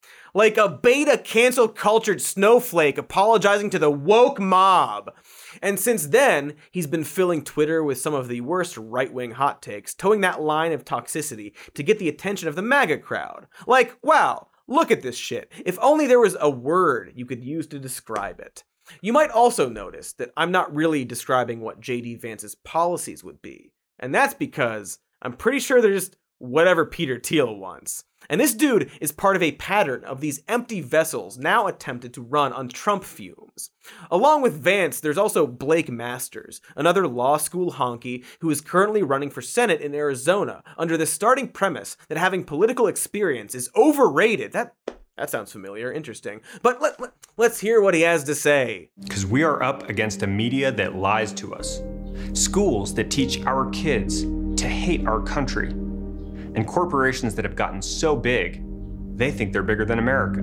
Like a beta cancel cultured snowflake apologizing to the woke mob. And since then, he's been filling Twitter with some of the worst right-wing hot takes, towing that line of toxicity to get the attention of the MAGA crowd. Like, wow, look at this shit. If only there was a word you could use to describe it. You might also notice that I'm not really describing what J.D. Vance's policies would be. And that's because I'm pretty sure they're just whatever Peter Thiel wants. And this dude is part of a pattern of these empty vessels now attempted to run on Trump fumes. Along with Vance, there's also Blake Masters, another law school honky who is currently running for Senate in Arizona under the starting premise that having political experience is overrated. That sounds familiar, interesting. But let's hear what he has to say. Because we are up against a media that lies to us, schools that teach our kids to hate our country, and corporations that have gotten so big, they think they're bigger than America.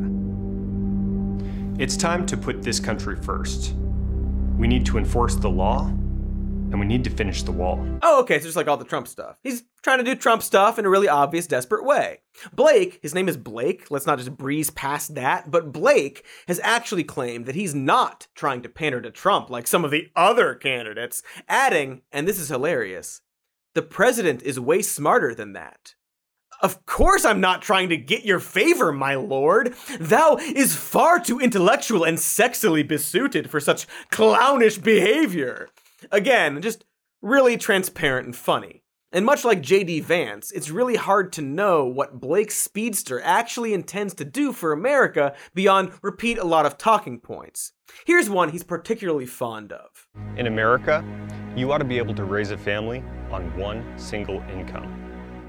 It's time to put this country first. We need to enforce the law, and we need to finish the wall. Oh, okay, so just like all the Trump stuff. He's trying to do Trump stuff in a really obvious, desperate way. Blake, his name is Blake, let's not just breeze past that, but Blake has actually claimed that he's not trying to pander to Trump like some of the other candidates, adding, and this is hilarious, the president is way smarter than that. Of course I'm not trying to get your favor, my lord. Thou is far too intellectual and sexily besuited for such clownish behavior. Again, just really transparent and funny. And much like J.D. Vance, it's really hard to know what Blake Speedster actually intends to do for America beyond repeat a lot of talking points. Here's one he's particularly fond of. In America, you ought to be able to raise a family on one single income.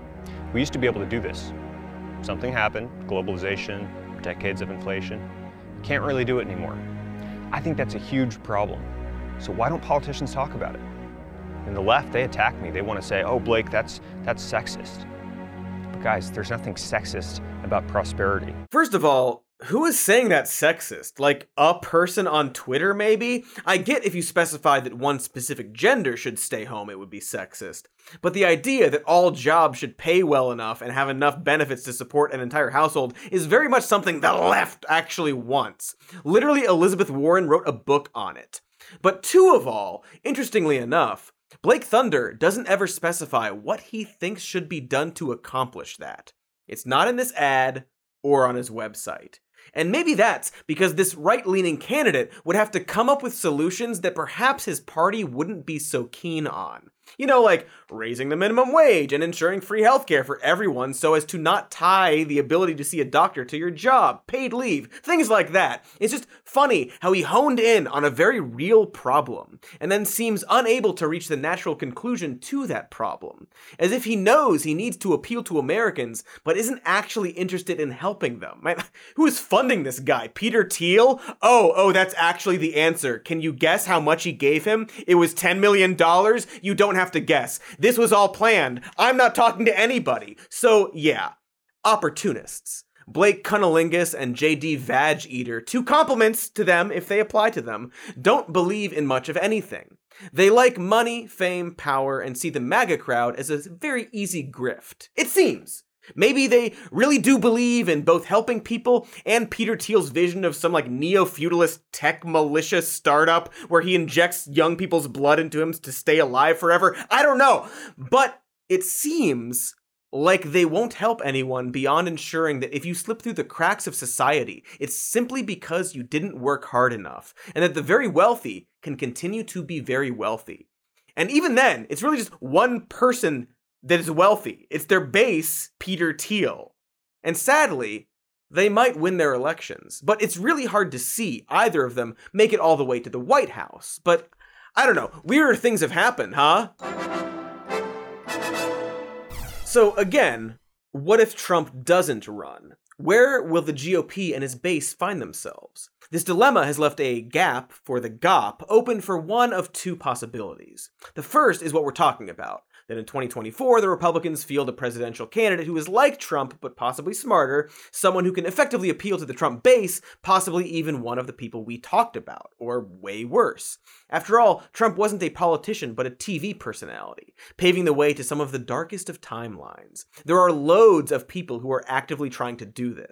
We used to be able to do this. Something happened, globalization, decades of inflation. Can't really do it anymore. I think that's a huge problem. So why don't politicians talk about it? And the left, they attack me. They want to say, oh, Blake, that's sexist. But guys, there's nothing sexist about prosperity. First of all, who is saying that's sexist? Like a person on Twitter, maybe? I get if you specify that one specific gender should stay home, it would be sexist. But the idea that all jobs should pay well enough and have enough benefits to support an entire household is very much something the left actually wants. Literally, Elizabeth Warren wrote a book on it. But two of all, interestingly enough, Blake Thunder doesn't ever specify what he thinks should be done to accomplish that. It's not in this ad or on his website. And maybe that's because this right-leaning candidate would have to come up with solutions that perhaps his party wouldn't be so keen on. You know, like raising the minimum wage and ensuring free healthcare for everyone so as to not tie the ability to see a doctor to your job, paid leave, things like that. It's just funny how he honed in on a very real problem and then seems unable to reach the natural conclusion to that problem. As if he knows he needs to appeal to Americans, but isn't actually interested in helping them. Who is funding this guy? Peter Thiel? Oh, that's actually the answer. Can you guess how much he gave him? It was $10 million? You don't have to guess. This was all planned. I'm not talking to anybody. So yeah, opportunists. Blake Cunnilingus and J.D. Vag Eater, two compliments to them if they apply to them, don't believe in much of anything. They like money, fame, power, and see the MAGA crowd as a very easy grift. It seems. Maybe they really do believe in both helping people and Peter Thiel's vision of some like neo-feudalist tech militia startup where he injects young people's blood into him to stay alive forever. I don't know. But it seems like they won't help anyone beyond ensuring that if you slip through the cracks of society, it's simply because you didn't work hard enough, and that the very wealthy can continue to be very wealthy. And even then, it's really just one person that is wealthy. It's their base, Peter Thiel. And sadly, they might win their elections. But it's really hard to see either of them make it all the way to the White House. But I don't know, weirder things have happened, huh? So again, what if Trump doesn't run? Where will the GOP and his base find themselves? This dilemma has left a gap for the GOP open for one of two possibilities. The first is what we're talking about. That in 2024, the Republicans field a presidential candidate who is like Trump, but possibly smarter, someone who can effectively appeal to the Trump base, possibly even one of the people we talked about, or way worse. After all, Trump wasn't a politician, but a TV personality, paving the way to some of the darkest of timelines. There are loads of people who are actively trying to do this.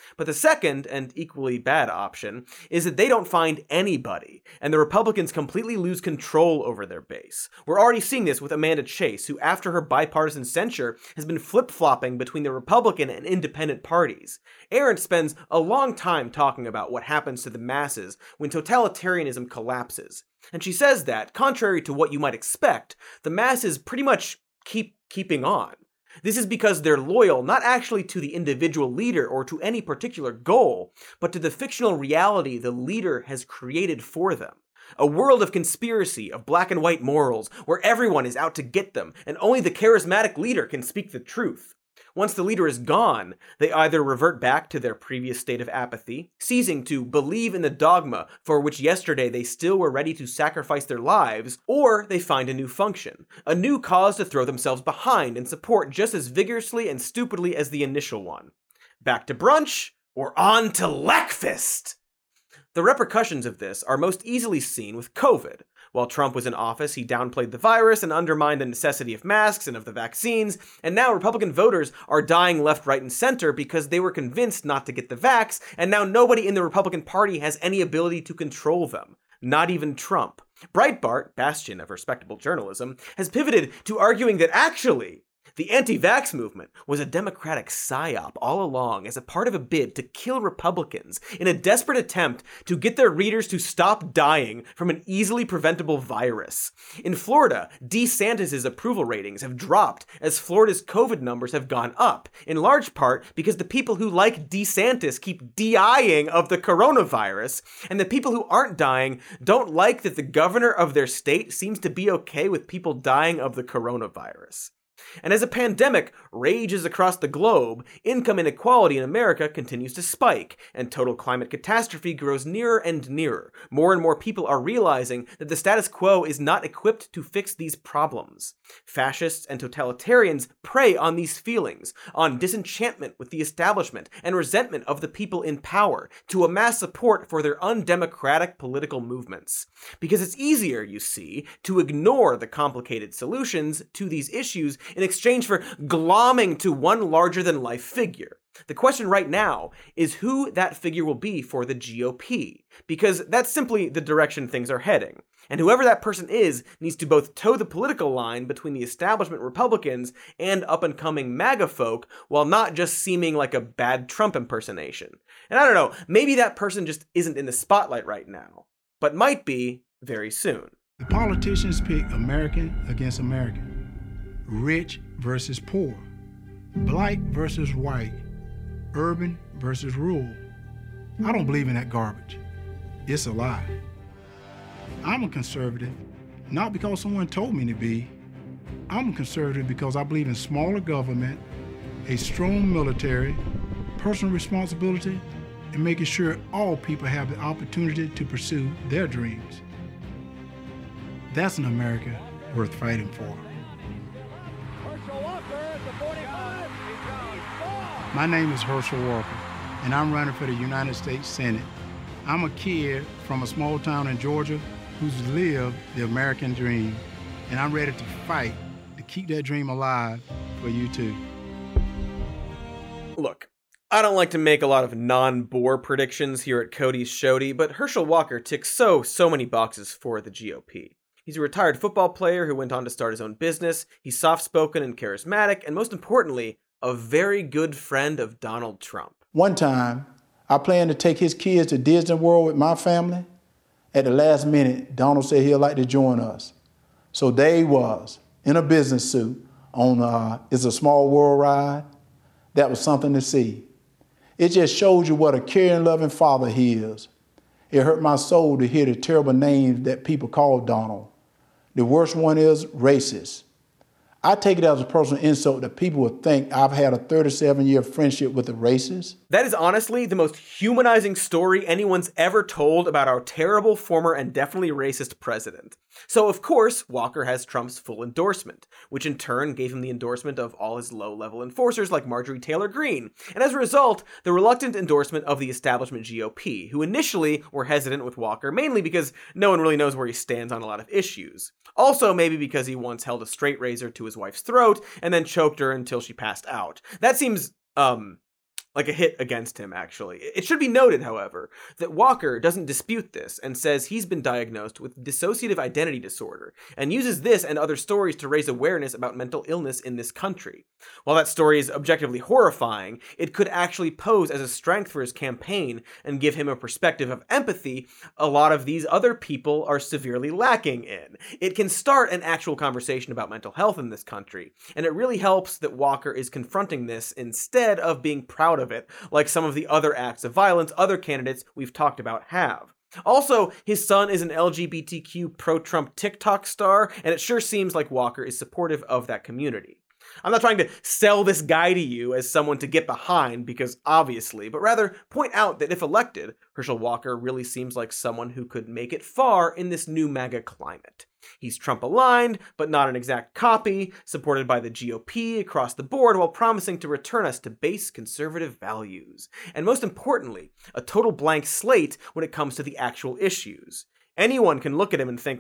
But the second, and equally bad option, is that they don't find anybody, and the Republicans completely lose control over their base. We're already seeing this with Amanda Chase, who after her bipartisan censure has been flip-flopping between the Republican and independent parties. Arendt spends a long time talking about what happens to the masses when totalitarianism collapses. And she says that, contrary to what you might expect, the masses pretty much keeping on. This is because they're loyal not actually to the individual leader or to any particular goal, but to the fictional reality the leader has created for them. A world of conspiracy, of black and white morals, where everyone is out to get them, and only the charismatic leader can speak the truth. Once the leader is gone, they either revert back to their previous state of apathy, ceasing to believe in the dogma for which yesterday they still were ready to sacrifice their lives, or they find a new function, a new cause to throw themselves behind and support just as vigorously and stupidly as the initial one. Back to brunch, or on to Lackfist! The repercussions of this are most easily seen with COVID. While Trump was in office, he downplayed the virus and undermined the necessity of masks and of the vaccines, and now Republican voters are dying left, right, and center because they were convinced not to get the vax, and now nobody in the Republican Party has any ability to control them. Not even Trump. Breitbart, bastion of respectable journalism, has pivoted to arguing that actually, the anti-vax movement was a Democratic psyop all along as a part of a bid to kill Republicans in a desperate attempt to get their readers to stop dying from an easily preventable virus. In Florida, DeSantis' approval ratings have dropped as Florida's COVID numbers have gone up, in large part because the people who like DeSantis keep dying of the coronavirus, and the people who aren't dying don't like that the governor of their state seems to be okay with people dying of the coronavirus. And as a pandemic rages across the globe, income inequality in America continues to spike, and total climate catastrophe grows nearer and nearer. More and more people are realizing that the status quo is not equipped to fix these problems. Fascists and totalitarians prey on these feelings, on disenchantment with the establishment and resentment of the people in power, to amass support for their undemocratic political movements. Because it's easier, you see, to ignore the complicated solutions to these issues in exchange for glomming to one larger-than-life figure. The question right now is who that figure will be for the GOP, because that's simply the direction things are heading. And whoever that person is needs to both toe the political line between the establishment Republicans and up-and-coming MAGA folk, while not just seeming like a bad Trump impersonation. And I don't know, maybe that person just isn't in the spotlight right now, but might be very soon. The politicians pick American against American. Rich versus poor, black versus white, urban versus rural. I don't believe in that garbage. It's a lie. I'm a conservative, not because someone told me to be. I'm a conservative because I believe in smaller government, a strong military, personal responsibility, and making sure all people have the opportunity to pursue their dreams. That's an America worth fighting for. My name is Herschel Walker, and I'm running for the United States Senate. I'm a kid from a small town in Georgia who's lived the American dream, and I'm ready to fight to keep that dream alive for you too. Look, I don't like to make a lot of non-bore predictions here at Cody's Shody, but Herschel Walker ticks so many boxes for the GOP. He's a retired football player who went on to start his own business. He's soft-spoken and charismatic, and most importantly, a very good friend of Donald Trump. One time, I planned to take his kids to Disney World with my family. At the last minute, Donald said he'd like to join us. So there he was, in a business suit, on It's a Small World ride. That was something to see. It just shows you what a caring, loving father he is. It hurt my soul to hear the terrible names that people call Donald. The worst one is racist. I take it as a personal insult that people would think I've had a 37-year friendship with a racist. That is honestly the most humanizing story anyone's ever told about our terrible former and definitely racist president. So of course, Walker has Trump's full endorsement, which in turn gave him the endorsement of all his low-level enforcers like Marjorie Taylor Greene, and as a result, the reluctant endorsement of the establishment GOP, who initially were hesitant with Walker, mainly because no one really knows where he stands on a lot of issues. Also, maybe because he once held a straight razor to his wife's throat and then choked her until she passed out. That seems, like a hit against him, actually. It should be noted, however, that Walker doesn't dispute this and says he's been diagnosed with dissociative identity disorder and uses this and other stories to raise awareness about mental illness in this country. While that story is objectively horrifying, it could actually pose as a strength for his campaign and give him a perspective of empathy a lot of these other people are severely lacking in. It can start an actual conversation about mental health in this country, and it really helps that Walker is confronting this instead of being proud of it, like some of the other acts of violence other candidates we've talked about have. Also, his son is an LGBTQ pro-Trump TikTok star, and it sure seems like Walker is supportive of that community. I'm not trying to sell this guy to you as someone to get behind, because obviously, but rather point out that if elected, Herschel Walker really seems like someone who could make it far in this new MAGA climate. He's Trump-aligned, but not an exact copy, supported by the GOP across the board while promising to return us to base conservative values. And most importantly, a total blank slate when it comes to the actual issues. Anyone can look at him and think,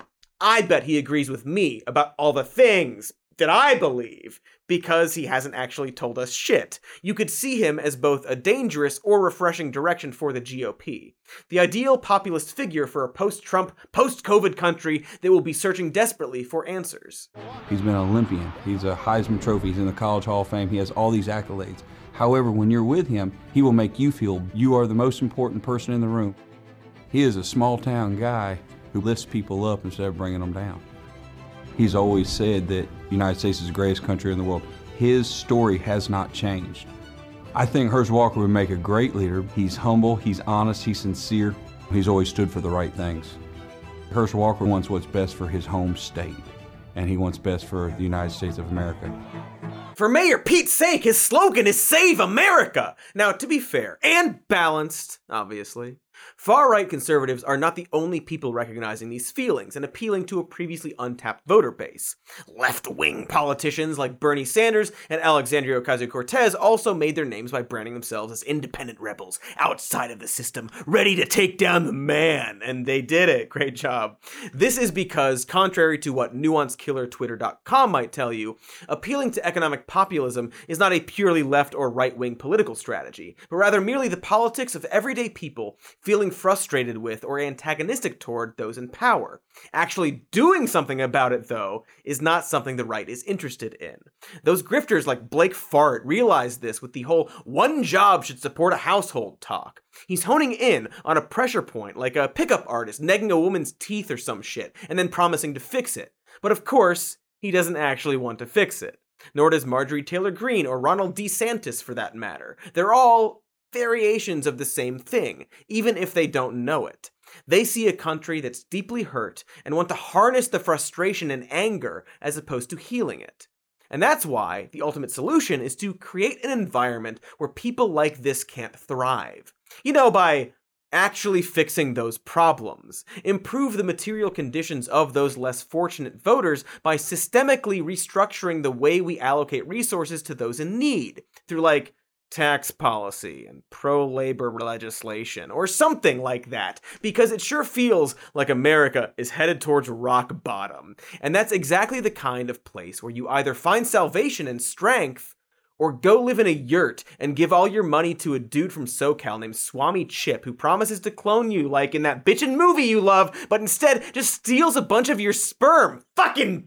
I bet he agrees with me about all the things that I believe, because he hasn't actually told us shit. You could see him as both a dangerous or refreshing direction for the GOP. The ideal populist figure for a post-Trump, post-COVID country that will be searching desperately for answers. He's been an Olympian. He's a Heisman Trophy. He's in the College Hall of Fame. He has all these accolades. However, when you're with him, he will make you feel you are the most important person in the room. He is a small-town guy who lifts people up instead of bringing them down. He's always said that the United States is the greatest country in the world. His story has not changed. I think Herschel Walker would make a great leader. He's humble, he's honest, he's sincere. He's always stood for the right things. Herschel Walker wants what's best for his home state, and he wants best for the United States of America. For Mayor Pete's sake, his slogan is Save America! Now, to be fair, and balanced, obviously, far-right conservatives are not the only people recognizing these feelings and appealing to a previously untapped voter base. Left-wing politicians like Bernie Sanders and Alexandria Ocasio-Cortez also made their names by branding themselves as independent rebels outside of the system, ready to take down the man, and they did it. Great job. This is because, contrary to what nuancekillertwitter.com might tell you, appealing to economic populism is not a purely left or right-wing political strategy, but rather merely the politics of everyday people feeling frustrated with or antagonistic toward those in power. Actually doing something about it, though, is not something the right is interested in. Those grifters like Blake Fart realized this with the whole one job should support a household talk. He's honing in on a pressure point like a pickup artist negging a woman's teeth or some shit and then promising to fix it. But of course, he doesn't actually want to fix it. Nor does Marjorie Taylor Greene or Ronald DeSantis for that matter. They're all variations of the same thing, even if they don't know it. They see a country that's deeply hurt and want to harness the frustration and anger as opposed to healing it. And that's why the ultimate solution is to create an environment where people like this can't thrive. You know, by actually fixing those problems. Improve the material conditions of those less fortunate voters by systemically restructuring the way we allocate resources to those in need, through like tax policy and pro-labor legislation or something like that, because it sure feels like America is headed towards rock bottom. And that's exactly the kind of place where you either find salvation and strength or go live in a yurt and give all your money to a dude from SoCal named Swami Chip who promises to clone you like in that bitchin' movie you love, but instead just steals a bunch of your sperm. Fucking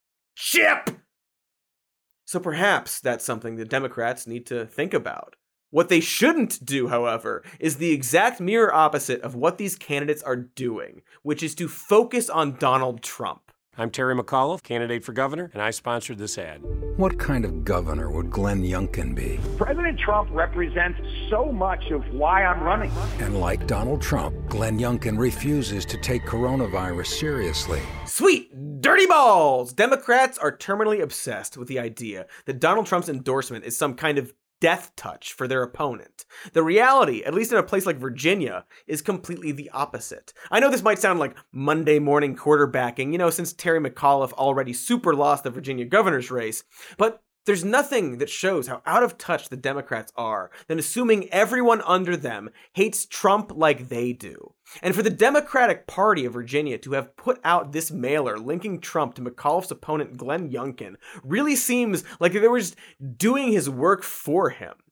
Chip! So perhaps that's something the Democrats need to think about. What they shouldn't do, however, is the exact mirror opposite of what these candidates are doing, which is to focus on Donald Trump. I'm Terry McAuliffe, candidate for governor, and I sponsored this ad. What kind of governor would Glenn Youngkin be? President Trump represents so much of why I'm running. And like Donald Trump, Glenn Youngkin refuses to take coronavirus seriously. Sweet dirty balls! Democrats are terminally obsessed with the idea that Donald Trump's endorsement is some kind of death touch for their opponent. The reality, at least in a place like Virginia, is completely the opposite. I know this might sound like Monday morning quarterbacking, since Terry McAuliffe already super lost the Virginia governor's race, but there's nothing that shows how out of touch the Democrats are than assuming everyone under them hates Trump like they do. And for the Democratic Party of Virginia to have put out this mailer linking Trump to McAuliffe's opponent Glenn Youngkin really seems like they were just doing his work for him.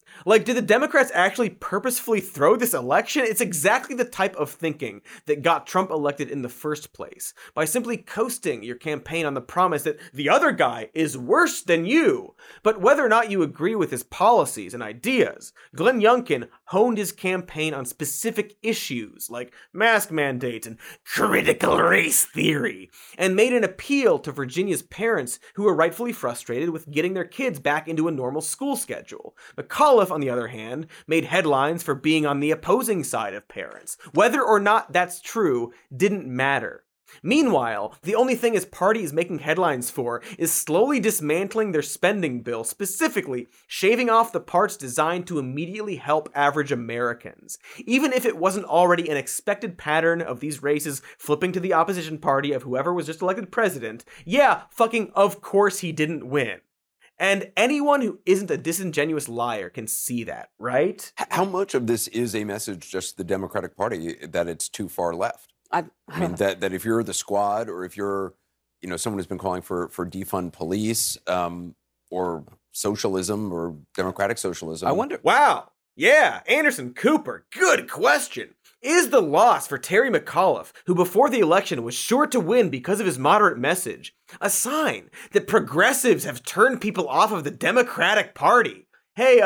Like, did the Democrats actually purposefully throw this election? It's exactly the type of thinking that got Trump elected in the first place, by simply coasting your campaign on the promise that the other guy is worse than you. But whether or not you agree with his policies and ideas, Glenn Youngkin honed his campaign on specific issues like mask mandates and critical race theory, and made an appeal to Virginia's parents who were rightfully frustrated with getting their kids back into a normal school schedule. McAuliffe, on the other hand, made headlines for being on the opposing side of parents. Whether or not that's true didn't matter. Meanwhile, the only thing his party is making headlines for is slowly dismantling their spending bill, specifically shaving off the parts designed to immediately help average Americans. Even if it wasn't already an expected pattern of these races flipping to the opposition party of whoever was just elected president, yeah, fucking of course he didn't win. And anyone who isn't a disingenuous liar can see that, right? How much of this is a message just the Democratic Party that it's too far left? I mean, that if you're the Squad, or if you're, someone who's been calling for defund police, or socialism or democratic socialism. I wonder. Wow. Yeah, Anderson Cooper. Good question. Is the loss for Terry McAuliffe, who before the election was sure to win because of his moderate message, a sign that progressives have turned people off of the Democratic Party? Hey,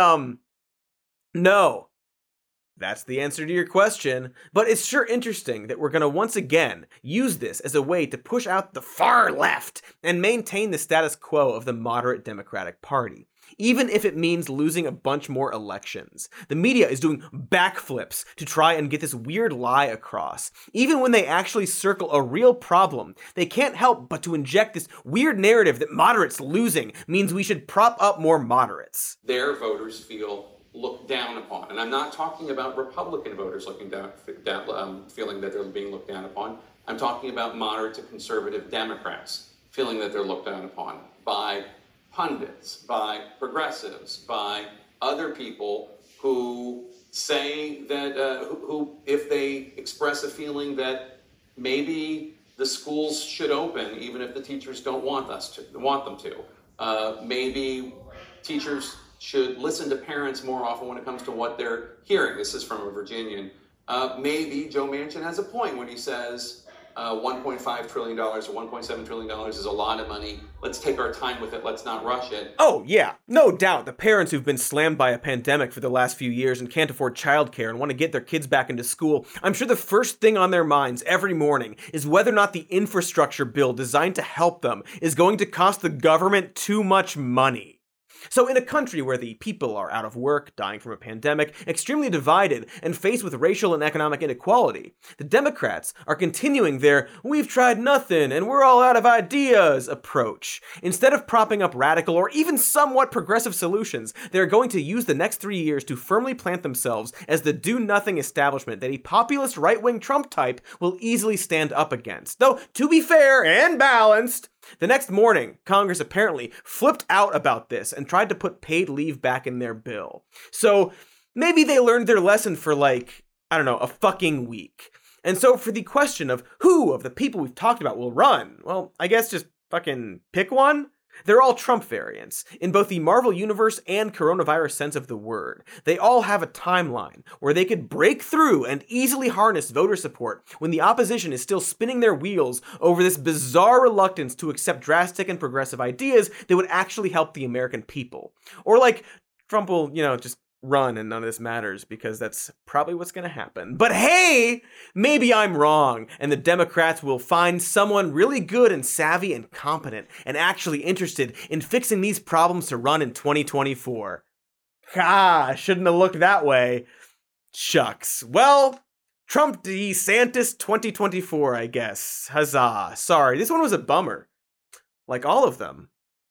no. That's the answer to your question, but it's sure interesting that we're going to once again use this as a way to push out the far left and maintain the status quo of the moderate Democratic Party, even if it means losing a bunch more elections. The media is doing backflips to try and get this weird lie across. Even when they actually circle a real problem, they can't help but to inject this weird narrative that moderates losing means we should prop up more moderates. Their voters feel looked down upon. And I'm not talking about Republican voters looking down, feeling that they're being looked down upon. I'm talking about moderate to conservative Democrats feeling that they're looked down upon by pundits, by progressives, by other people who say that, who if they express a feeling that maybe the schools should open even if the teachers don't want them to. Maybe teachers should listen to parents more often when it comes to what they're hearing. This is from a Virginian. Maybe Joe Manchin has a point when he says $1.5 trillion or $1.7 trillion is a lot of money. Let's take our time with it. Let's not rush it. Oh, yeah. No doubt. The parents who've been slammed by a pandemic for the last few years and can't afford childcare and want to get their kids back into school, I'm sure the first thing on their minds every morning is whether or not the infrastructure bill designed to help them is going to cost the government too much money. So in a country where the people are out of work, dying from a pandemic, extremely divided, and faced with racial and economic inequality, the Democrats are continuing their "we've tried nothing and we're all out of ideas" approach. Instead of propping up radical or even somewhat progressive solutions, they're going to use the next 3 years to firmly plant themselves as the do-nothing establishment that a populist right-wing Trump type will easily stand up against. Though, to be fair and balanced, the next morning, Congress apparently flipped out about this and tried to put paid leave back in their bill. So maybe they learned their lesson for a fucking week. And so for the question of who of the people we've talked about will run, well, I guess just fucking pick one. They're all Trump variants, in both the Marvel Universe and coronavirus sense of the word. They all have a timeline where they could break through and easily harness voter support when the opposition is still spinning their wheels over this bizarre reluctance to accept drastic and progressive ideas that would actually help the American people. Or Trump will, just run and none of this matters because that's probably what's going to happen. But hey, maybe I'm wrong and the Democrats will find someone really good and savvy and competent and actually interested in fixing these problems to run in 2024. Shouldn't have looked that way. Shucks. Well, Trump DeSantis 2024, I guess. Huzzah. Sorry, this one was a bummer. Like all of them.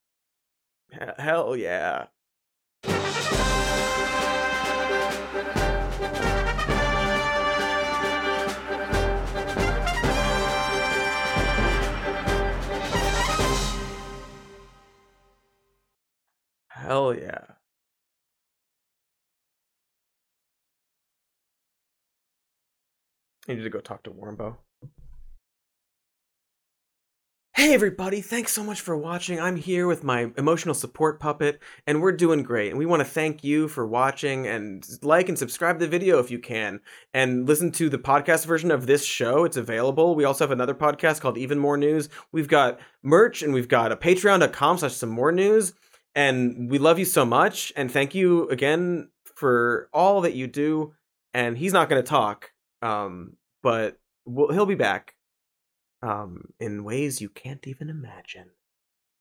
Hell yeah. Hell yeah. I need to go talk to Warmbo. Hey everybody, thanks so much for watching. I'm here with my emotional support puppet, and we're doing great. And we want to thank you for watching, and like and subscribe to the video if you can. And listen to the podcast version of this show. It's available. We also have another podcast called Even More News. We've got merch, and we've got a patreon.com/somemore-news. And we love you so much. And thank you again for all that you do. And he's not going to talk, but he'll be back. In ways you can't even imagine.